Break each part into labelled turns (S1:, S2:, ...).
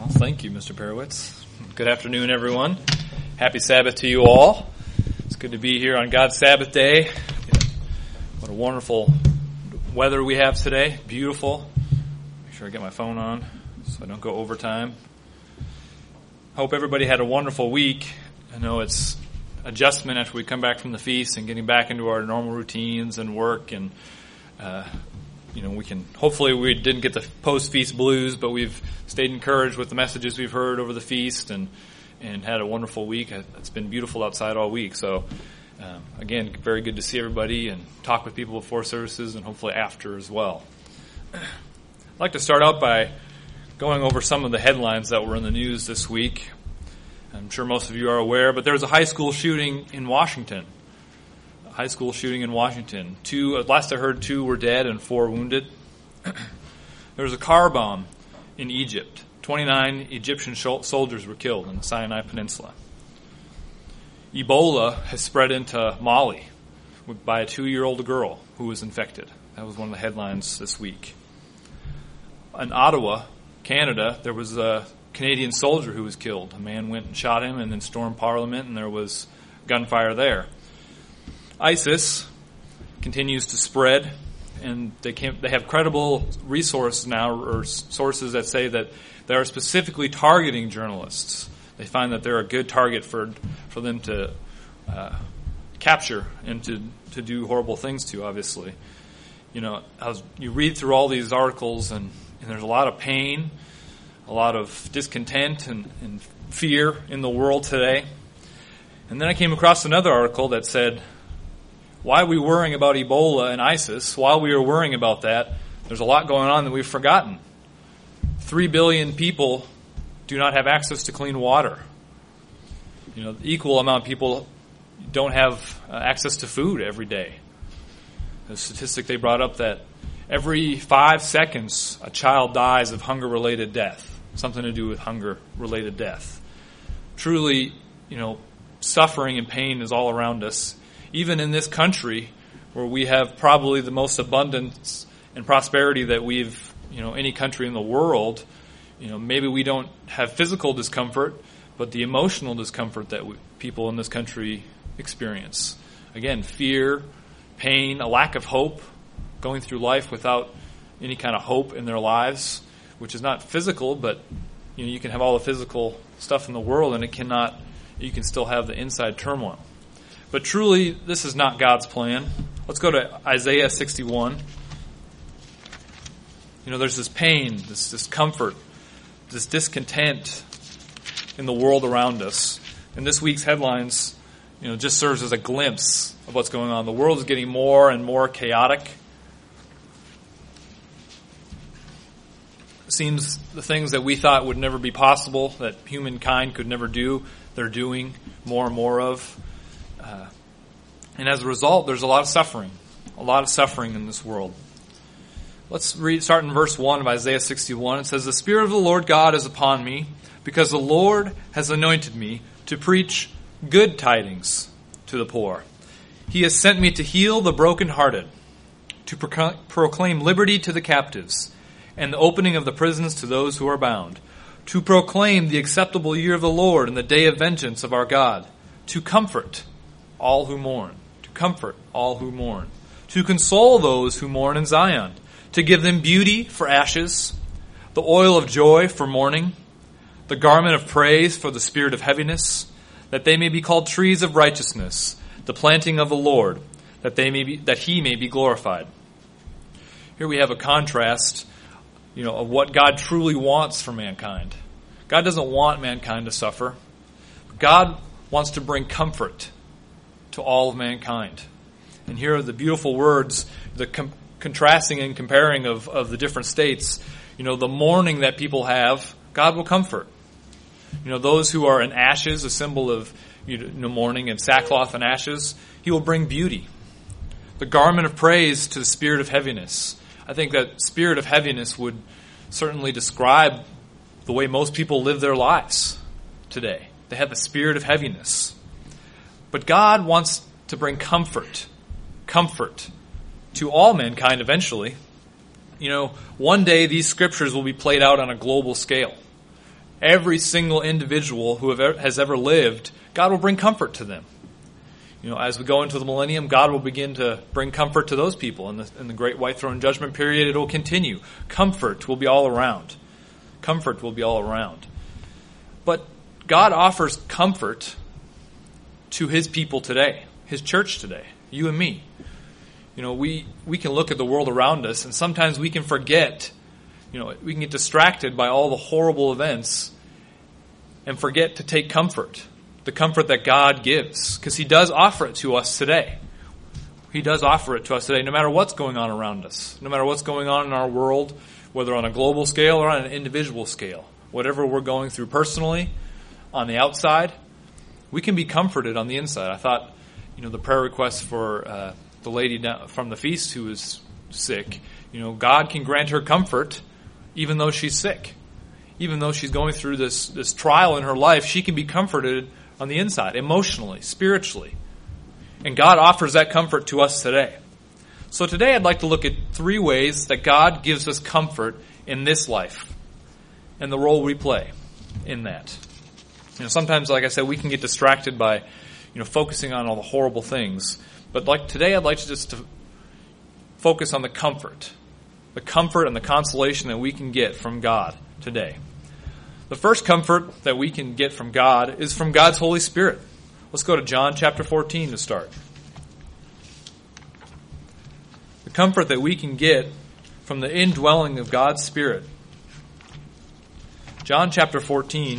S1: Well, thank you, Mr. Perowitz. Good afternoon, everyone. Happy Sabbath to you all. It's good to be here on God's Sabbath day. What a wonderful weather we have today. Beautiful. Make sure I get my phone on so I don't go overtime. Hope everybody had a wonderful week. I know it's adjustment after we come back from the feast and getting back into our normal routines and work, and we didn't get the post-feast blues, but we've stayed encouraged with the messages we've heard over the feast and had a wonderful week. It's been beautiful outside all week. So, again, very good to see everybody and talk with people before services and hopefully after as well. I'd like to start out by going over some of the headlines that were in the news this week. I'm sure most of you are aware, but there was a high school shooting in Washington. Last I heard, 2 were dead and 4 wounded. There was a car bomb in Egypt. 29 Egyptian soldiers were killed in the Sinai Peninsula. Ebola has spread into Mali by a 2-year-old girl who was infected. That was one of the headlines this week. In Ottawa, Canada, there was a Canadian soldier who was killed. A man went and shot him and then stormed Parliament, and there was gunfire there. ISIS continues to spread, and they have credible resources now, or sources that say that they are specifically targeting journalists. They find that they're a good target for them to capture and to do horrible things to, obviously. You read through all these articles, and there's a lot of pain, a lot of discontent and fear in the world today. And then I came across another article that said, why are we worrying about Ebola and ISIS? While we are worrying about that, there's a lot going on that we've forgotten. 3 billion people do not have access to clean water. The equal amount of people don't have access to food every day. The statistic they brought up that every 5 seconds a child dies of hunger-related death, something to do with hunger-related death. Truly, suffering and pain is all around us. Even in this country, where we have probably the most abundance and prosperity that we've, any country in the world, maybe we don't have physical discomfort, but the emotional discomfort that people in this country experience. Again, fear, pain, a lack of hope, going through life without any kind of hope in their lives, which is not physical, but you can have all the physical stuff in the world, and you can still have the inside turmoil. But truly, this is not God's plan. Let's go to Isaiah 61. There's this pain, this discomfort, this discontent in the world around us. And this week's headlines, just serves as a glimpse of what's going on. The world is getting more and more chaotic. It seems the things that we thought would never be possible, that humankind could never do, they're doing more and more of. And as a result, there's a lot of suffering in this world. Let's start in verse 1 of Isaiah 61. It says, "The Spirit of the Lord God is upon me, because the Lord has anointed me to preach good tidings to the poor. He has sent me to heal the brokenhearted, to proclaim liberty to the captives, and the opening of the prisons to those who are bound, to proclaim the acceptable year of the Lord and the day of vengeance of our God, to comfort all who mourn, to console those who mourn in Zion, to give them beauty for ashes, the oil of joy for mourning, the garment of praise for the spirit of heaviness, that they may be called trees of righteousness, the planting of the Lord, that he may be glorified." Here we have a contrast, of what God truly wants for mankind. God doesn't want mankind to suffer. God wants to bring comfort to all of mankind. And here are the beautiful words, the contrasting and comparing of the different states. The mourning that people have, God will comfort. Those who are in ashes, a symbol of mourning, and sackcloth and ashes, He will bring beauty. The garment of praise to the spirit of heaviness. I think that spirit of heaviness would certainly describe the way most people live their lives today. They have a spirit of heaviness. But God wants to bring comfort to all mankind eventually. One day these scriptures will be played out on a global scale. Every single individual who has ever lived, God will bring comfort to them. As we go into the millennium, God will begin to bring comfort to those people. In the great white throne judgment period, it will continue. Comfort will be all around. Comfort will be all around. But God offers comfort to His people today, His church today, you and me. We can look at the world around us, and sometimes we can forget. We can get distracted by all the horrible events and forget to take comfort. The comfort that God gives, because He does offer it to us today. He does offer it to us today, no matter what's going on around us, no matter what's going on in our world, whether on a global scale or on an individual scale. Whatever we're going through personally, on the outside, we can be comforted on the inside. I thought, the prayer request for the lady from the feast who was sick, God can grant her comfort even though she's sick. Even though she's going through this trial in her life, she can be comforted on the inside, emotionally, spiritually. And God offers that comfort to us today. So today I'd like to look at 3 ways that God gives us comfort in this life and the role we play in that. Sometimes, like I said, we can get distracted by, focusing on all the horrible things. But today I'd like to just focus on the comfort and the consolation that we can get from God today. The first comfort that we can get from God is from God's Holy Spirit. Let's go to John chapter 14 to start. The comfort that we can get from the indwelling of God's Spirit. John chapter 14.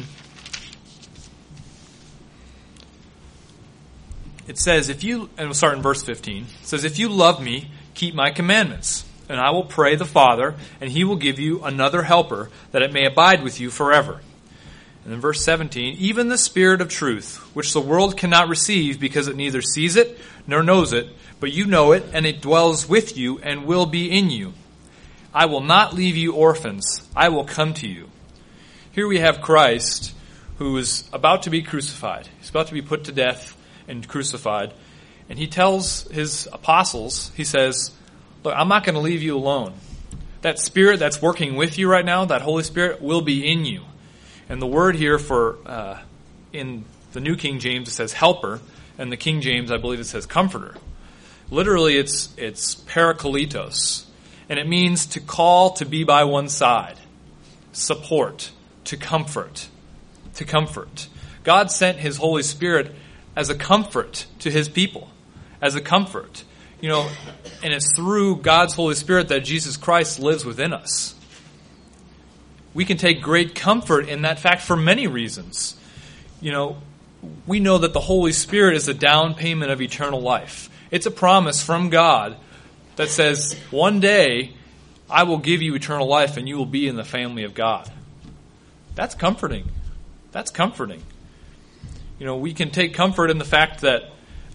S1: It says, and we'll start in verse 15. It says, "If you love me, keep my commandments. And I will pray the Father, and He will give you another helper, that it may abide with you forever." And then verse 17, "Even the Spirit of truth, which the world cannot receive, because it neither sees it nor knows it, but you know it, and it dwells with you and will be in you. I will not leave you orphans. I will come to you." Here we have Christ, who is about to be crucified. He's about to be put to death and crucified. And He tells His apostles, He says, "Look, I'm not going to leave you alone. That Spirit that's working with you right now, that Holy Spirit, will be in you." And the word here for, in the New King James, it says helper, and the King James, I believe it says comforter. Literally, it's parakletos, and it means to call to be by one's side, support, to comfort, to comfort. God sent His Holy Spirit as a comfort to His people, as a comfort. And it's through God's Holy Spirit that Jesus Christ lives within us. We can take great comfort in that fact for many reasons. We know that the Holy Spirit is a down payment of eternal life. It's a promise from God that says, one day I will give you eternal life and you will be in the family of God. That's comforting. That's comforting. We can take comfort in the fact that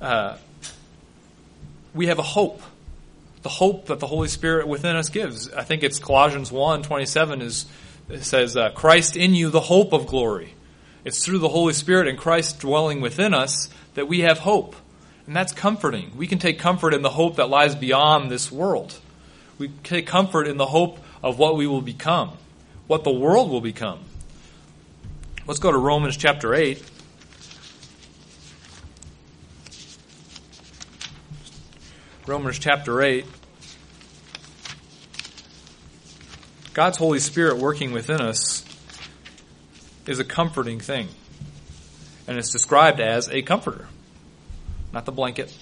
S1: we have a hope. The hope that the Holy Spirit within us gives. I think it's Colossians 1:27 it says, "Christ in you, the hope of glory." It's through the Holy Spirit and Christ dwelling within us that we have hope. And that's comforting. We can take comfort in the hope that lies beyond this world. We take comfort in the hope of what we will become, what the world will become. Let's go to Romans chapter 8. Romans chapter 8. God's Holy Spirit working within us is a comforting thing. And it's described as a comforter, not the blanket.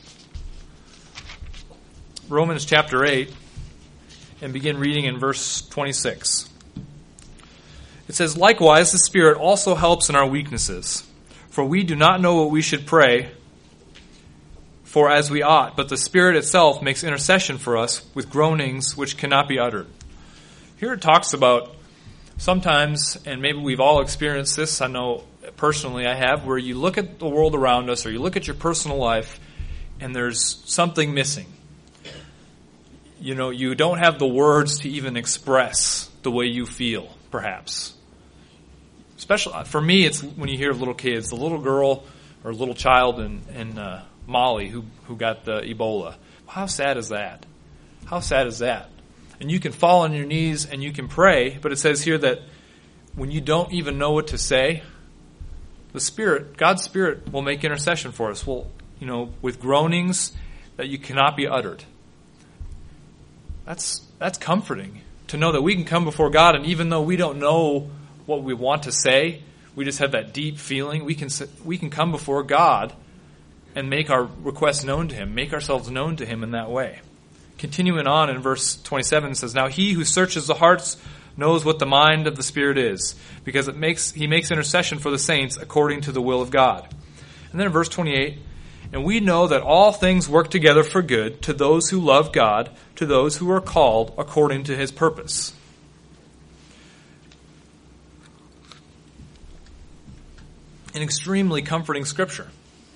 S1: Romans chapter 8, and begin reading in verse 26. It says, "Likewise, the Spirit also helps in our weaknesses. For we do not know what we should pray for as we ought, but the Spirit itself makes intercession for us with groanings which cannot be uttered." Here it talks about sometimes, and maybe we've all experienced this, I know personally I have, where you look at the world around us or you look at your personal life and there's something missing. You don't have the words to even express the way you feel, perhaps. Especially for me, it's when you hear of little kids, the little girl or little child in Mali who got the Ebola. How sad is that? How sad is that? And you can fall on your knees and you can pray, but it says here that when you don't even know what to say, God's Spirit will make intercession for us. With groanings that you cannot be uttered. That's comforting to know that we can come before God, and even though we don't know what we want to say, we just have that deep feeling. We can come before God and make our requests known to Him, make ourselves known to Him in that way. Continuing on in verse 27, it says, "Now He who searches the hearts knows what the mind of the Spirit is, because He makes intercession for the saints according to the will of God." And then in verse 28, "And we know that all things work together for good to those who love God, to those who are called according to His purpose." An extremely comforting scripture.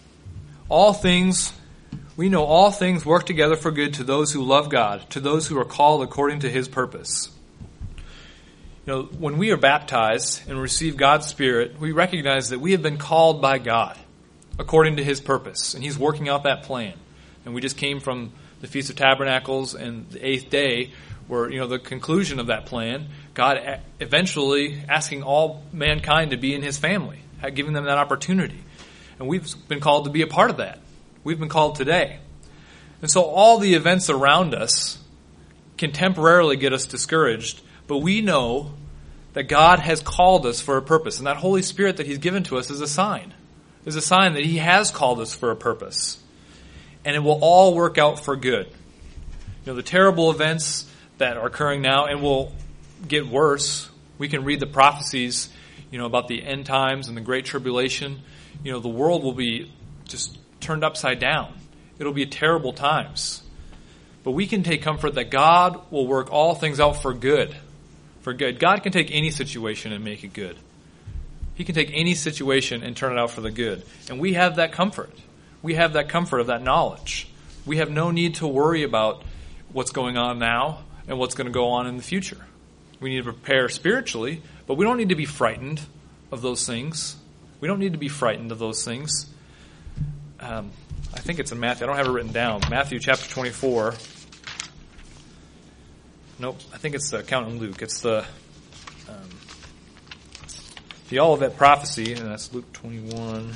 S1: We know all things work together for good to those who love God, to those who are called according to His purpose. When we are baptized and receive God's Spirit, we recognize that we have been called by God according to His purpose, and He's working out that plan. And we just came from the Feast of Tabernacles and the 8th day, where the conclusion of that plan, God eventually asking all mankind to be in His family, giving them that opportunity. And we've been called to be a part of that. We've been called today. And so all the events around us can temporarily get us discouraged, but we know that God has called us for a purpose, and that Holy Spirit that He's given to us is a sign. Is a sign that He has called us for a purpose. And it will all work out for good. The terrible events that are occurring now and will get worse. We can read the prophecies, about the end times and the Great Tribulation. The world will be just turned upside down. It'll be terrible times. But we can take comfort that God will work all things out for good. For good. God can take any situation and make it good. He can take any situation and turn it out for the good. And we have that comfort. We have that comfort of that knowledge. We have no need to worry about what's going on now and what's going to go on in the future. We need to prepare spiritually, but we don't need to be frightened of those things. We don't need to be frightened of those things. I think it's in Matthew. I don't have it written down. Matthew chapter 24. Nope, I think it's the account in Luke. It's the Olivet prophecy, and that's Luke 21.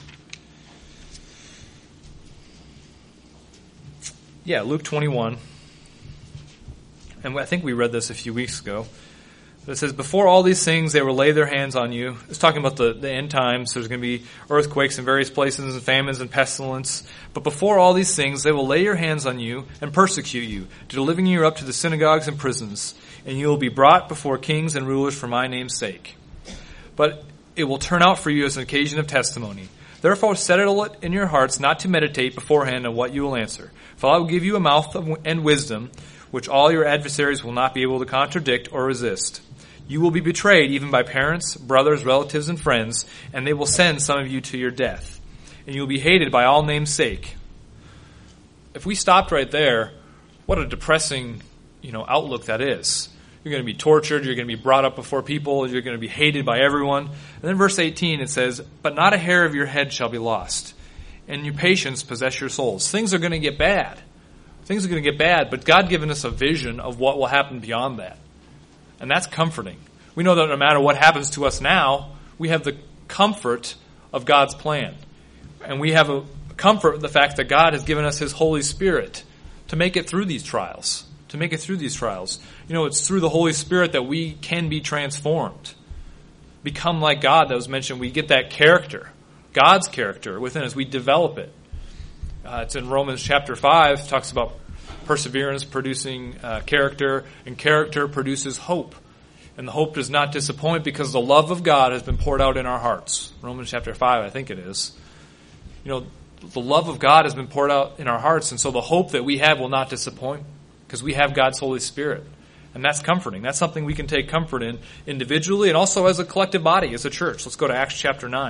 S1: Yeah, Luke 21. And I think we read this a few weeks ago. But it says, "Before all these things, they will lay their hands on you." It's talking about the end times. There's going to be earthquakes in various places and famines and pestilence. "But before all these things, they will lay your hands on you and persecute you, delivering you up to the synagogues and prisons. And you will be brought before kings and rulers for my name's sake. But it will turn out for you as an occasion of testimony. Therefore settle it in your hearts not to meditate beforehand on what you will answer. For I will give you a mouth and wisdom, which all your adversaries will not be able to contradict or resist. You will be betrayed even by parents, brothers, relatives, and friends, and they will send some of you to your death. And you will be hated by all names' sake." If we stopped right there, what a depressing, outlook that is. You're going to be tortured, you're going to be brought up before people, you're going to be hated by everyone. And then verse 18 it says, "But not a hair of your head shall be lost, and your patience possess your souls." Things are going to get bad. Things are going to get bad, but God given us a vision of what will happen beyond that. And that's comforting. We know that no matter what happens to us now, we have the comfort of God's plan. And we have a comfort in the fact that God has given us His Holy Spirit to make it through these trials. It's through the Holy Spirit that we can be transformed. Become like God, that was mentioned. We get that character, God's character within us. We develop it. It's in Romans chapter 5. It talks about perseverance producing character, and character produces hope. And the hope does not disappoint because the love of God has been poured out in our hearts. Romans chapter 5, I think it is. The love of God has been poured out in our hearts, and so the hope that we have will not disappoint because we have God's Holy Spirit. And that's comforting. That's something we can take comfort in individually and also as a collective body, as a church. Let's go to Acts chapter 9.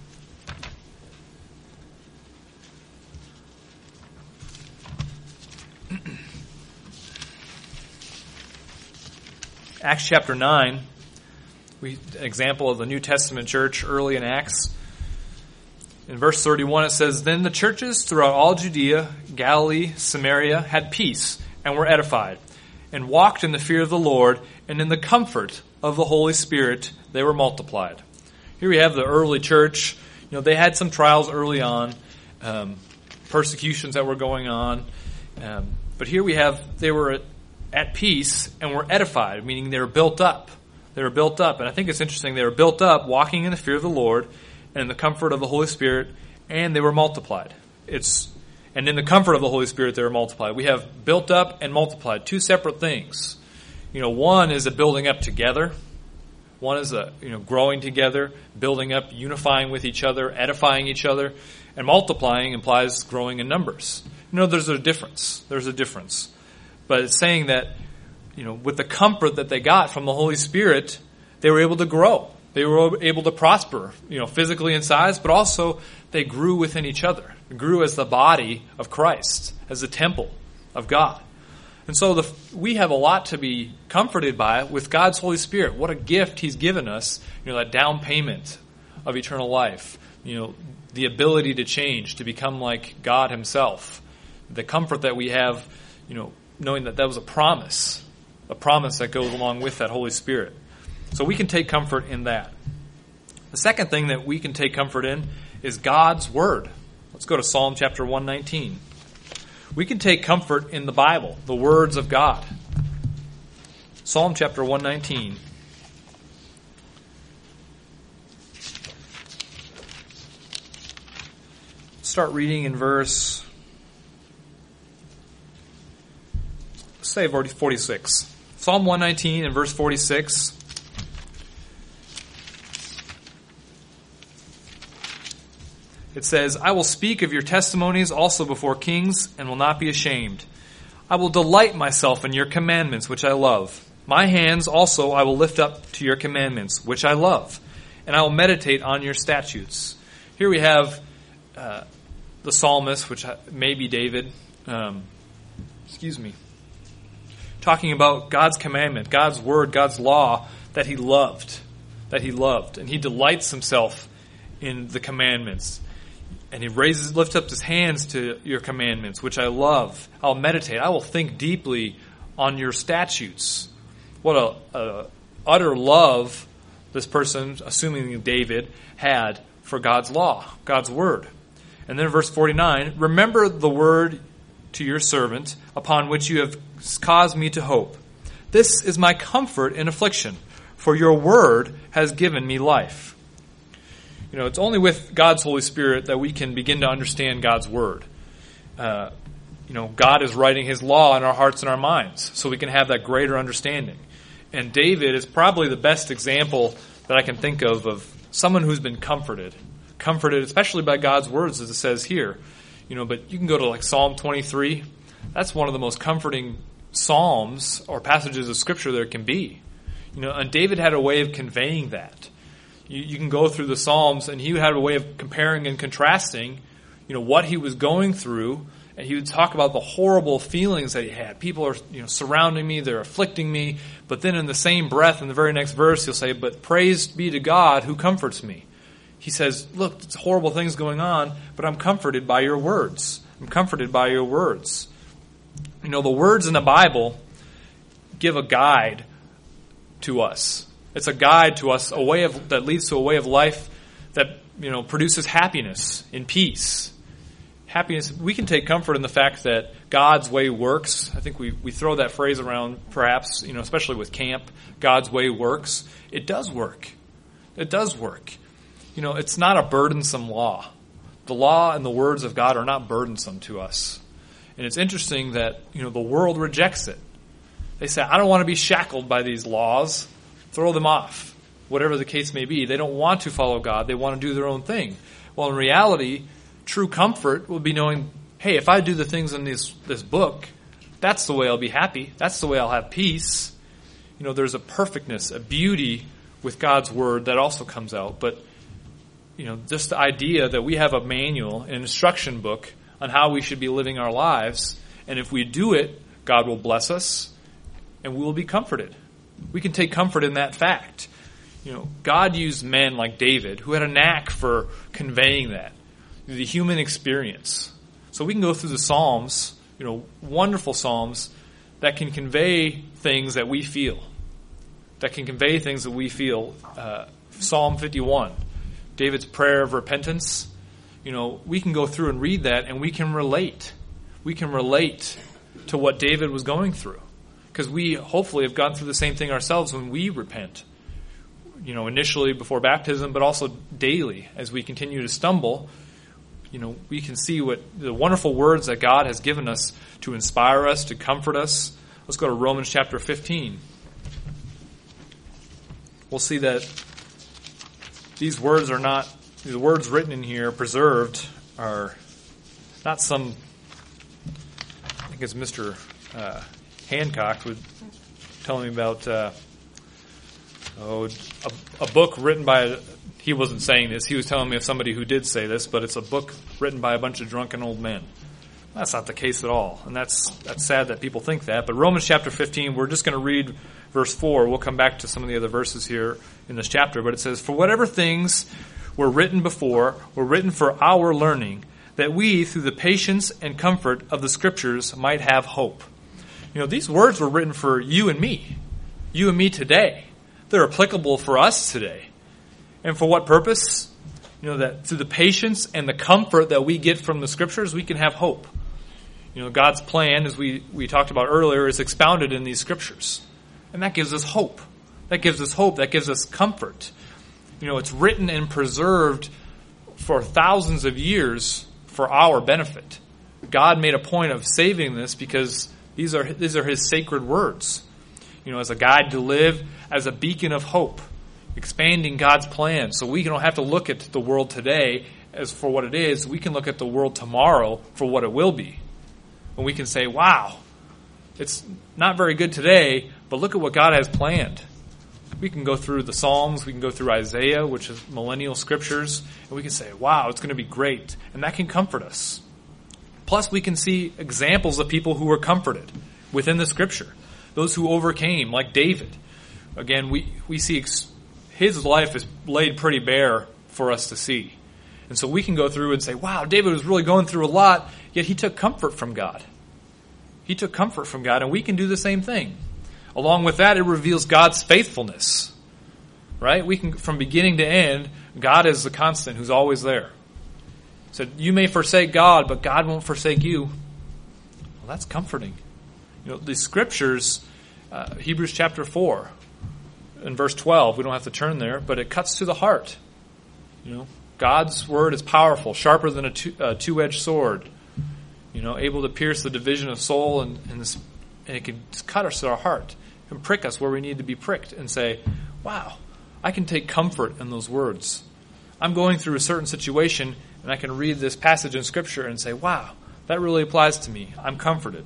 S1: Acts chapter 9, an example of the New Testament church early in Acts. In verse 31 it says, "Then the churches throughout all Judea, Galilee, Samaria had peace and were edified. and walked in the fear of the Lord, and in the comfort of the Holy Spirit they were multiplied. Here we have the early church. They had some trials early on, persecutions that were going on. But here we have, they were at peace and were edified, meaning they were built up. They were built up. And I think it's interesting, they were built up, walking in the fear of the Lord, and in the comfort of the Holy Spirit, and they were multiplied. And in the comfort of the Holy Spirit, they were multiplied. We have built up and multiplied, two separate things. One is a building up together. One is a growing together, building up, unifying with each other, edifying each other, and multiplying implies growing in numbers. There's a difference. There's a difference. But it's saying that, with the comfort that they got from the Holy Spirit, they were able to grow. They were able to prosper, physically in size, but also they grew within each other. They grew as the body of Christ, as the temple of God. And so we have a lot to be comforted by with God's Holy Spirit. What a gift He's given us, that down payment of eternal life, the ability to change, to become like God Himself. The comfort that we have, knowing that was a promise that goes along with that Holy Spirit. So we can take comfort in that. The second thing that we can take comfort in is God's Word. Let's go to Psalm chapter 119. We can take comfort in the Bible, the words of God. Psalm chapter 119. Start reading in verse, say 46. Psalm 119 and verse 46. It says, I will speak of your testimonies also before kings and will not be ashamed. I will delight myself in your commandments, which I love. My hands also I will lift up to your commandments, which I love. And I will meditate on your statutes. Here we have the psalmist, which may be David, talking about God's commandment, God's word, God's law that he loved. And he delights himself in the commandments. And he lifts up his hands to your commandments, which I love. I'll meditate. I will think deeply on your statutes. What a utter love this person, assuming David, had for God's law, God's word. And then verse 49, remember the word to your servant, upon which you have caused me to hope. This is my comfort in affliction, for your word has given me life. It's only with God's Holy Spirit that we can begin to understand God's Word. God is writing His law in our hearts and our minds, so we can have that greater understanding. And David is probably the best example that I can think of someone who's been comforted, especially by God's words, as it says here. But you can go to like Psalm 23. That's one of the most comforting psalms or passages of Scripture there can be. And David had a way of conveying that. You can go through the Psalms, and he had a way of comparing and contrasting, what he was going through, and he would talk about the horrible feelings that he had. People are, surrounding me, they're afflicting me, but then in the same breath, in the very next verse, he'll say, but praise be to God who comforts me. He says, look, it's horrible things going on, but I'm comforted by your words. I'm comforted by your words. The words in the Bible give a guide to us. It's a guide to us, that leads to a way of life that, produces happiness and peace. Happiness, we can take comfort in the fact that God's way works. I think we throw that phrase around perhaps, especially with camp, God's way works. It does work. It does work. It's not a burdensome law. The law and the words of God are not burdensome to us. And it's interesting that, the world rejects it. They say, I don't want to be shackled by these laws. Throw them off, whatever the case may be. They don't want to follow God. They want to do their own thing. Well, in reality, true comfort will be knowing, hey, if I do the things in this book, that's the way I'll be happy. That's the way I'll have peace. There's a perfectness, a beauty with God's word that also comes out. But, just the idea that we have a manual, an instruction book on how we should be living our lives. And if we do it, God will bless us and we will be comforted. We can take comfort in that fact. God used men like David who had a knack for conveying that, the human experience. So we can go through the Psalms, wonderful Psalms that can convey things that we feel. Psalm 51, David's prayer of repentance. We can go through and read that, and we can relate. We can relate to what David was going through, because we hopefully have gone through the same thing ourselves when we repent. Initially before baptism, but also daily as we continue to stumble. We can see what the wonderful words that God has given us to inspire us, to comfort us. Let's go to Romans chapter 15. We'll see that the words written in here, preserved, are not some, I think it's Mr. Hancock was telling me about a book written by, he wasn't saying this, he was telling me of somebody who did say this, but it's a book written by a bunch of drunken old men. That's not the case at all, and that's sad that people think that. But Romans chapter 15, we're just going to read verse 4. We'll come back to some of the other verses here in this chapter, but it says, "For whatever things were written before were written for our learning, that we, through the patience and comfort of the Scriptures, might have hope." These words were written for you and me today. They're applicable for us today. And for what purpose? That through the patience and the comfort that we get from the Scriptures, we can have hope. God's plan, as we talked about earlier, is expounded in these Scriptures. And that gives us hope. That gives us hope. That gives us comfort. It's written and preserved for thousands of years for our benefit. God made a point of saving this because these are His sacred words. As a guide to live, as a beacon of hope, expanding God's plan. So we don't have to look at the world today as for what it is. We can look at the world tomorrow for what it will be. And we can say, wow, it's not very good today, but look at what God has planned. We can go through the Psalms, we can go through Isaiah, which is millennial scriptures, and we can say, wow, it's going to be great. And that can comfort us. Plus, we can see examples of people who were comforted within the Scripture. Those who overcame, like David. Again, we see his life is laid pretty bare for us to see. And so we can go through and say, wow, David was really going through a lot, yet he took comfort from God. He took comfort from God, and we can do the same thing. Along with that, it reveals God's faithfulness. Right? We can, from beginning to end, God is the constant who's always there. So you may forsake God, but God won't forsake you. Well, that's comforting. The Scriptures, Hebrews chapter 4, in verse 12, we don't have to turn there, but it cuts to the heart. God's word is powerful, sharper than a two-edged sword. Able to pierce the division of soul, and it can cut us to our heart and prick us where we need to be pricked and say, wow, I can take comfort in those words. I'm going through a certain situation, and I can read this passage in Scripture and say, wow, that really applies to me. I'm comforted.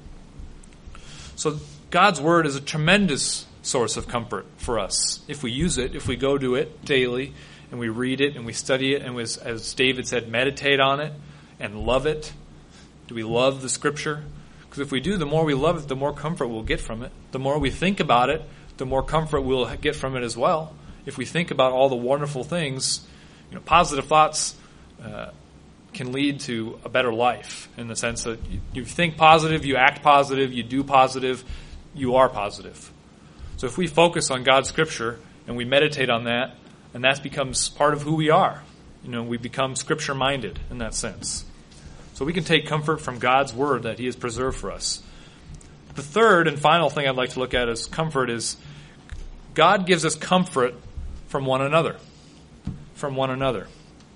S1: So God's word is a tremendous source of comfort for us if we use it, if we go to it daily, and we read it, and we study it, and as David said, meditate on it and love it. Do we love the Scripture? Because if we do, the more we love it, the more comfort we'll get from it. The more we think about it, the more comfort we'll get from it as well. If we think about all the wonderful things, positive thoughts can lead to a better life in the sense that you think positive, you act positive, you do positive, you are positive. So if we focus on God's Scripture and we meditate on that, and that becomes part of who we are, we become Scripture-minded in that sense. So we can take comfort from God's Word that He has preserved for us. The third and final thing I'd like to look at as comfort is God gives us comfort from one another. From one another.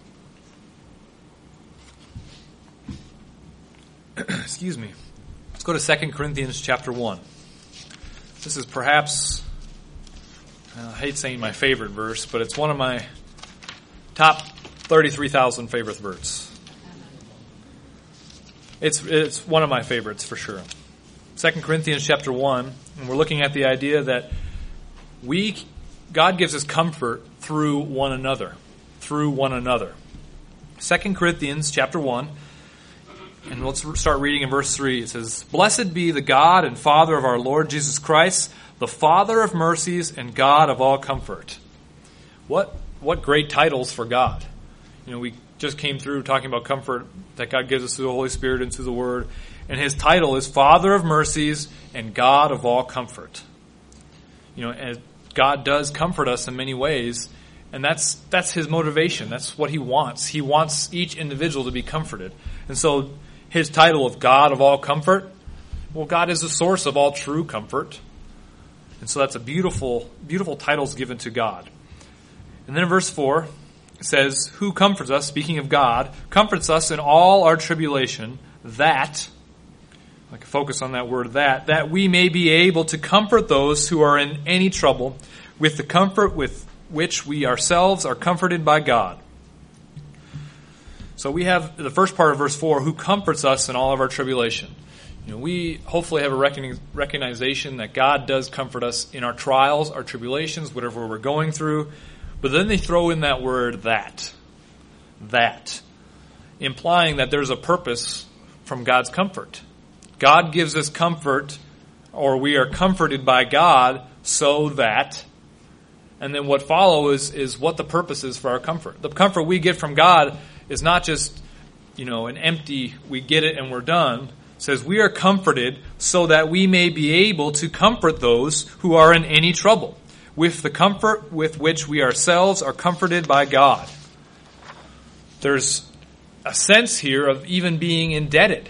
S1: Excuse me. Let's go to 2 Corinthians chapter 1. This is perhaps, I hate saying my favorite verse, but it's one of my top 33,000 favorite verses. It's one of my favorites for sure. 2 Corinthians chapter 1, and we're looking at the idea that God gives us comfort through one another. Through one another. 2 Corinthians chapter 1, and let's start reading in verse 3. It says, "Blessed be the God and Father of our Lord Jesus Christ, the Father of mercies and God of all comfort." What great titles for God. We just came through talking about comfort that God gives us through the Holy Spirit and through the Word. And his title is Father of Mercies and God of all comfort. And God does comfort us in many ways, and that's his motivation. That's what he wants. He wants each individual to be comforted. And so his title of God of all comfort, well, God is the source of all true comfort. And so that's a beautiful, beautiful titles given to God. And then in verse 4, it says, who comforts us, speaking of God, comforts us in all our tribulation, that, I can focus on that word, that we may be able to comfort those who are in any trouble with the comfort with which we ourselves are comforted by God. So we have the first part of verse 4, who comforts us in all of our tribulation. We hopefully have a recognition that God does comfort us in our trials, our tribulations, whatever we're going through. But then they throw in that word, that, implying that there's a purpose from God's comfort. God gives us comfort, or we are comforted by God so that, and then what follows is what the purpose is for our comfort. The comfort we get from God is not just, an empty, we get it and we're done. It says we are comforted so that we may be able to comfort those who are in any trouble, with the comfort with which we ourselves are comforted by God. There's a sense here of even being indebted.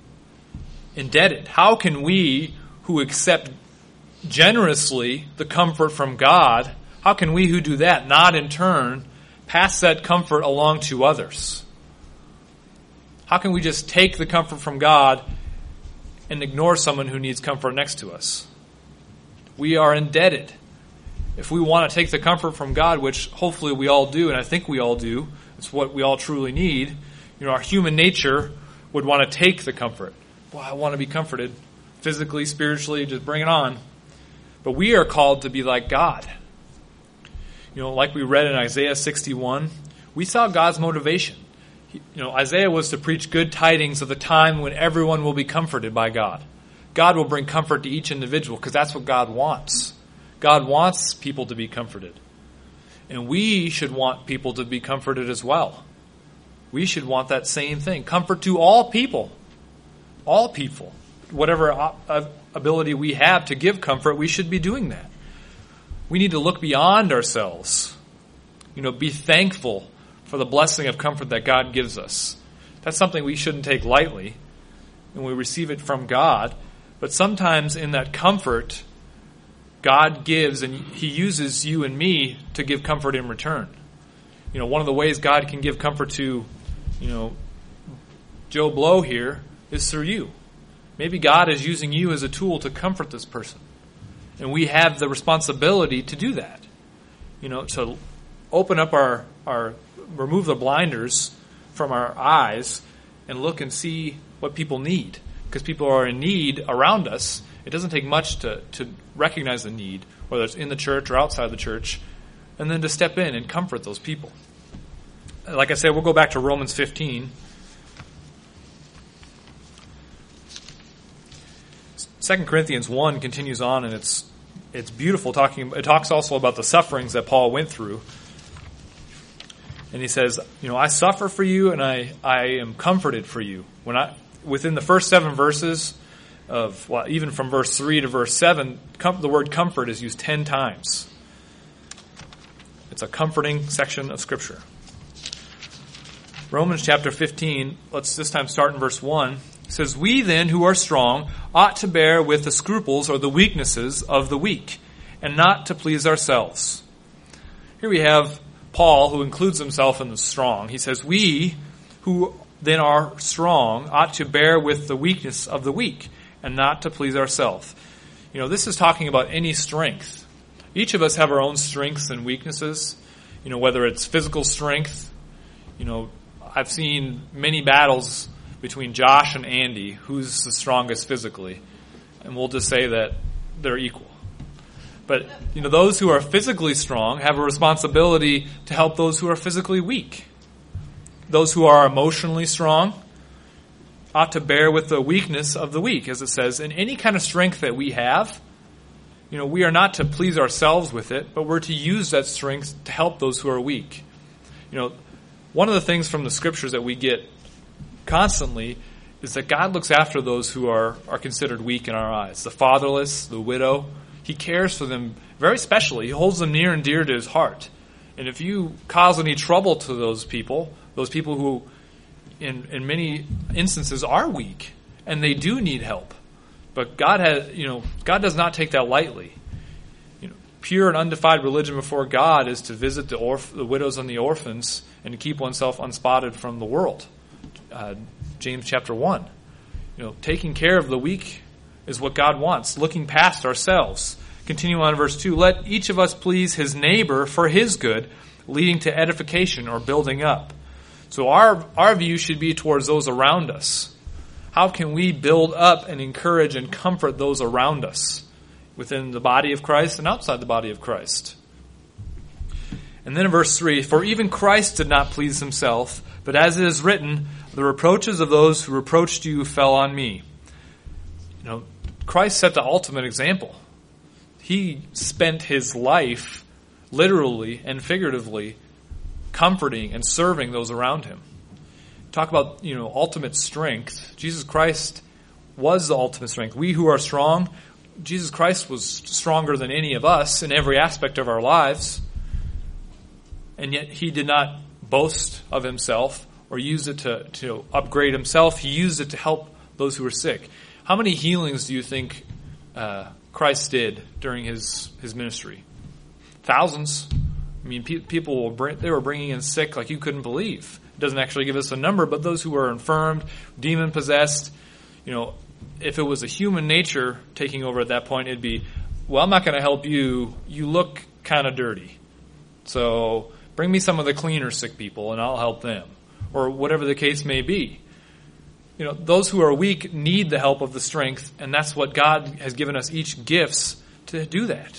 S1: How can we, who accept generously the comfort from God, how can we who do that not in turn pass that comfort along to others? How can we just take the comfort from God and ignore someone who needs comfort next to us? We are indebted. If we want to take the comfort from God, which hopefully we all do, and I think we all do, it's what we all truly need, our human nature would want to take the comfort. Well, I want to be comforted physically, spiritually, just bring it on. But we are called to be like God. Like we read in Isaiah 61, we saw God's motivation. Isaiah was to preach good tidings of the time when everyone will be comforted by God. God will bring comfort to each individual because that's what God wants. God wants people to be comforted. And we should want people to be comforted as well. We should want that same thing. Comfort to all people. All people. Whatever ability we have to give comfort, we should be doing that. We need to look beyond ourselves. Be thankful for the blessing of comfort that God gives us. That's something we shouldn't take lightly, and we receive it from God. But sometimes in that comfort, God gives, and He uses you and me to give comfort in return. One of the ways God can give comfort to, Joe Blow here is through you. Maybe God is using you as a tool to comfort this person. And we have the responsibility to do that. To open up remove the blinders from our eyes and look and see what people need. Because people are in need around us. It doesn't take much to recognize the need, whether it's in the church or outside the church, and then to step in and comfort those people. Like I said, we'll go back to Romans 15. 2 Corinthians 1 continues on, and it's beautiful. It talks also about the sufferings that Paul went through. And he says, I suffer for you, and I am comforted for you. Within the first 7 verses even from verse 3 to verse 7, the word comfort is used 10 times. It's a comforting section of Scripture. Romans chapter 15, let's this time start in verse 1. It says, we then who are strong ought to bear with the scruples or the weaknesses of the weak, and not to please ourselves. Here we have Paul, who includes himself in the strong. He says, we who then are strong ought to bear with the weakness of the weak, and not to please ourselves. This is talking about any strength. Each of us have our own strengths and weaknesses, whether it's physical strength. I've seen many battles between Josh and Andy, who's the strongest physically, and we'll just say that they're equal. But, those who are physically strong have a responsibility to help those who are physically weak. Those who are emotionally strong ought to bear with the weakness of the weak, as it says. In any kind of strength that we have, we are not to please ourselves with it, but we're to use that strength to help those who are weak. One of the things from the Scriptures that we get constantly is that God looks after those who are considered weak in our eyes. The fatherless, the widow, He cares for them very specially. He holds them near and dear to His heart. And if you cause any trouble to those people who in many instances are weak, and they do need help, but God does not take that lightly. Pure and undefiled religion before God is to visit the widows and the orphans and to keep oneself unspotted from the world. James chapter 1. Taking care of the weak is what God wants, looking past ourselves. Continue on in verse 2. Let each of us please his neighbor for his good, leading to edification or building up. So our view should be towards those around us. How can we build up and encourage and comfort those around us within the body of Christ and outside the body of Christ? And then in verse 3, for even Christ did not please himself, but as it is written, the reproaches of those who reproached you fell on me. Christ set the ultimate example. He spent his life literally and figuratively comforting and serving those around him. Talk about, ultimate strength. Jesus Christ was the ultimate strength. We who are strong, Jesus Christ was stronger than any of us in every aspect of our lives. And yet he did not boast of himself or use it to upgrade himself. He used it to help those who were sick. How many healings do you think Christ did during his ministry? Thousands. I mean, people they were bringing in sick like you couldn't believe. It doesn't actually give us a number, but those who were infirmed, demon-possessed, if it was a human nature taking over at that point, it'd be, well, I'm not going to help you. You look kind of dirty. So bring me some of the cleaner sick people and I'll help them. Or whatever the case may be. Those who are weak need the help of the strength, and that's what God has given us each gifts to do that.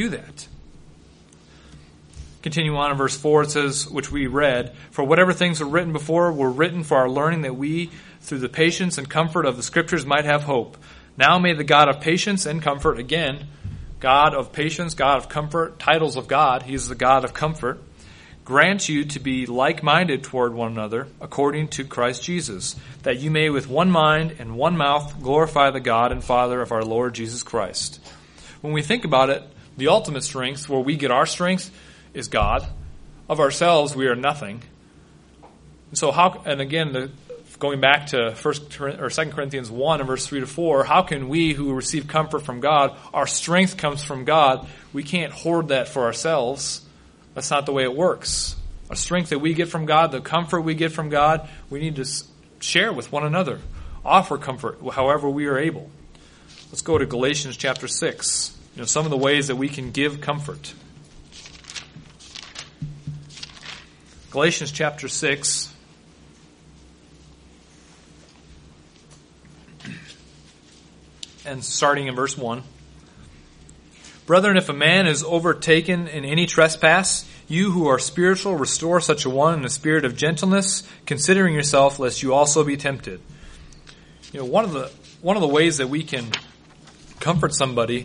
S1: Continue on in verse 4, it says, which we read, for whatever things were written before were written for our learning, that we, through the patience and comfort of the Scriptures, might have hope. Now may the God of patience and comfort, again, God of patience, God of comfort, titles of God, He is the God of comfort, grant you to be like-minded toward one another, according to Christ Jesus, that you may with one mind and one mouth glorify the God and Father of our Lord Jesus Christ. When we think about it, the ultimate strength, where we get our strength, is God. Of ourselves, we are nothing. So going back to 2 Corinthians 1 and verse 3 to 4, how can we who receive comfort from God, our strength comes from God, we can't hoard that for ourselves. That's not the way it works. A strength that we get from God, the comfort we get from God, we need to share with one another. Offer comfort however we are able. Let's go to Galatians chapter 6. Some of the ways that we can give comfort. Galatians chapter 6. And starting in verse 1. Brethren, if a man is overtaken in any trespass, you who are spiritual, restore such a one in a spirit of gentleness, considering yourself, lest you also be tempted. One of the ways that we can comfort somebody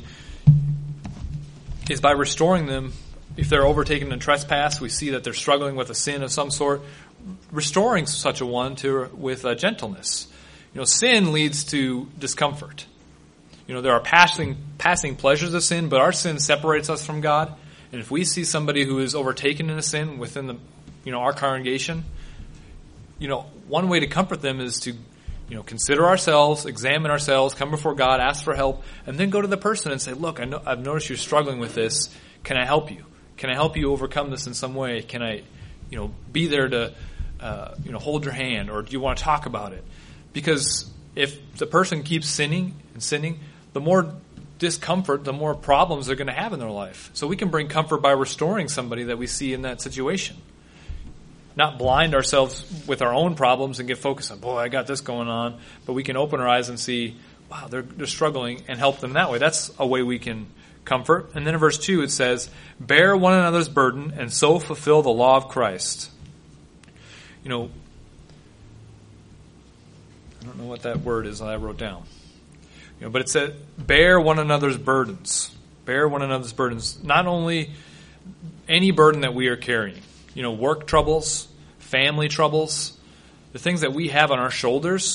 S1: is by restoring them. If they're overtaken in trespass, we see that they're struggling with a sin of some sort, restoring such a one with gentleness. Sin leads to discomfort. There are passing pleasures of sin, but our sin separates us from God. And if we see somebody who is overtaken in a sin within our congregation, one way to comfort them is to, consider ourselves, examine ourselves, come before God, ask for help, and then go to the person and say, look, I've noticed you're struggling with this. Can I help you? Can I help you overcome this in some way? Can I, be there to, hold your hand, or do you want to talk about it? Because if the person keeps sinning, the more discomfort, the more problems they're going to have in their life. So we can bring comfort by restoring somebody that we see in that situation. Not blind ourselves with our own problems and get focused on, boy, I got this going on. But we can open our eyes and see, wow, they're struggling, and help them that way. That's a way we can comfort. And then in verse 2 it says, bear one another's burden and so fulfill the law of Christ. I don't know what that word is that I wrote down. But it said, bear one another's burdens. Bear one another's burdens. Not only any burden that we are carrying. Work troubles, family troubles, the things that we have on our shoulders,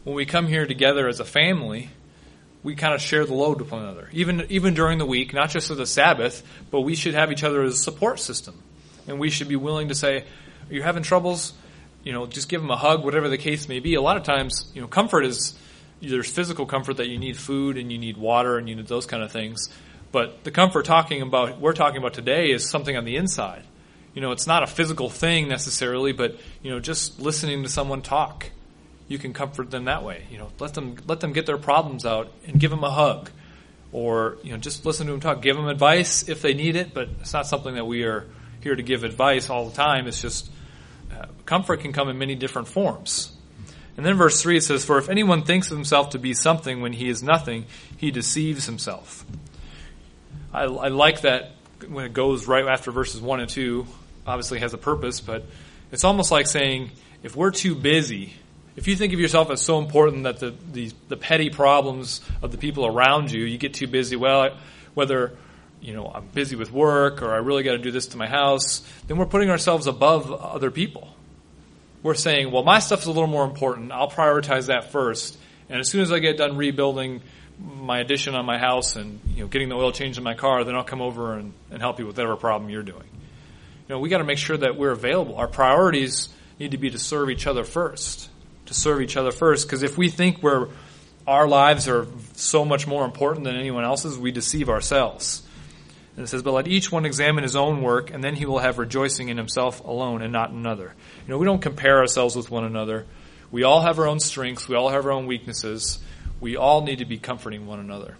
S1: when we come here together as a family, we kind of share the load with one another. Even during the week, not just as a Sabbath, but we should have each other as a support system. And we should be willing to say, are you having troubles? Just give them a hug, whatever the case may be. A lot of times, comfort is, there's physical comfort that you need food and you need water and you need those kind of things. But the comfort we're talking about today is something on the inside. It's not a physical thing necessarily, but, just listening to someone talk, you can comfort them that way. Let them get their problems out and give them a hug. Or, just listen to them talk. Give them advice if they need it, but it's not something that we are here to give advice all the time. It's just comfort can come in many different forms. And then verse 3, it says, "For if anyone thinks of himself to be something when he is nothing, he deceives himself." I like that when it goes right after verses 1 and 2, obviously has a purpose, but it's almost like saying, if we're too busy, if you think of yourself as so important that the petty problems of the people around you get too busy, whether I'm busy with work or I really got to do this to my house, then we're putting ourselves above other people. We're saying, well, my stuff's a little more important. I'll prioritize that first. And as soon as I get done rebuilding my addition on my house and getting the oil changed in my car, then I'll come over and help you with whatever problem you're doing. We got to make sure that we're available. Our priorities need to be to serve each other first. Because if we think our lives are so much more important than anyone else's, we deceive ourselves. And it says, "But let each one examine his own work, and then he will have rejoicing in himself alone and not in another." We don't compare ourselves with one another. We all have our own strengths. We all have our own weaknesses. We all need to be comforting one another.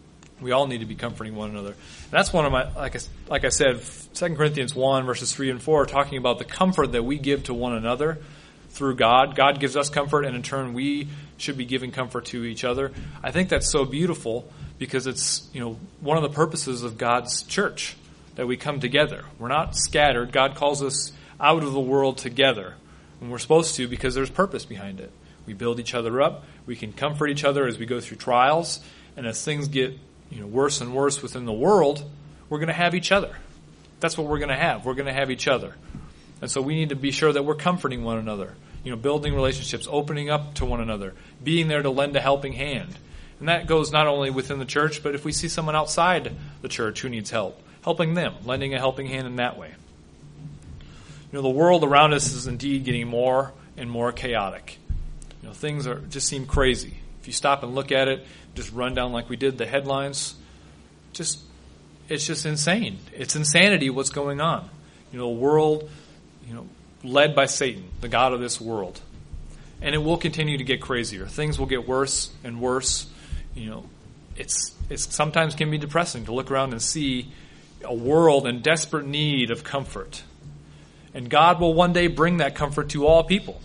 S1: And that's one of my, like I said, 2 Corinthians 1, verses 3 and 4, talking about the comfort that we give to one another through God. God gives us comfort, and in turn we should be giving comfort to each other. I think that's so beautiful because it's, one of the purposes of God's church, that we come together. We're not scattered. God calls us out of the world together, and we're supposed to because there's purpose behind it. We build each other up. We can comfort each other as we go through trials, and as things get worse and worse within the world, we're going to have each other. That's what we're going to have. We're going to have each other. And so we need to be sure that we're comforting one another, building relationships, opening up to one another, being there to lend a helping hand. And that goes not only within the church, but if we see someone outside the church who needs help, helping them, lending a helping hand in that way. The world around us is indeed getting more and more chaotic. Things just seem crazy. If you stop and look at it, just run down like we did the headlines, it's just insane. It's insanity what's going on. The world, led by Satan, the god of this world. And it will continue to get crazier. Things will get worse and worse. It's sometimes can be depressing to look around and see a world in desperate need of comfort. And God will one day bring that comfort to all people.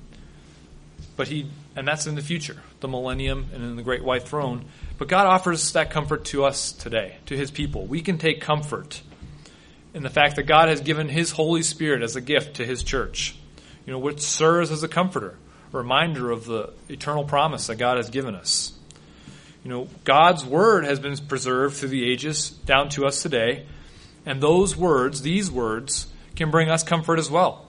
S1: And that's in the future, the millennium and in the great white throne. But God offers that comfort to us today, to his people. We can take comfort in the fact that God has given his Holy Spirit as a gift to his church, which serves as a comforter, a reminder of the eternal promise that God has given us. God's word has been preserved through the ages down to us today, and these words, can bring us comfort as well.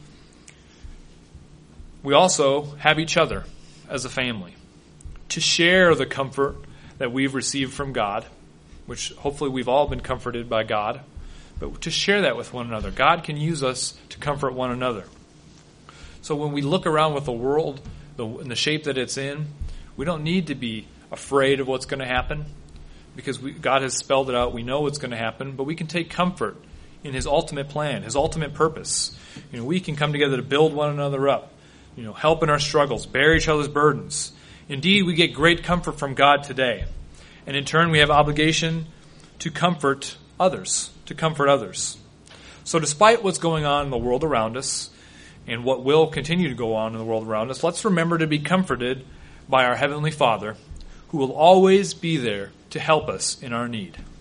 S1: We also have each other as a family to share the comfort that we've received from God, which hopefully we've all been comforted by God, but to share that with one another. God can use us to comfort one another. So when we look around with the world in the shape that it's in, we don't need to be afraid of what's going to happen because God has spelled it out. We know what's going to happen, but we can take comfort in his ultimate plan, his ultimate purpose. We can come together to build one another up, help in our struggles, bear each other's burdens. Indeed, we get great comfort from God today. And in turn, we have obligation to comfort others. So despite what's going on in the world around us and what will continue to go on in the world around us, let's remember to be comforted by our Heavenly Father, who will always be there to help us in our need.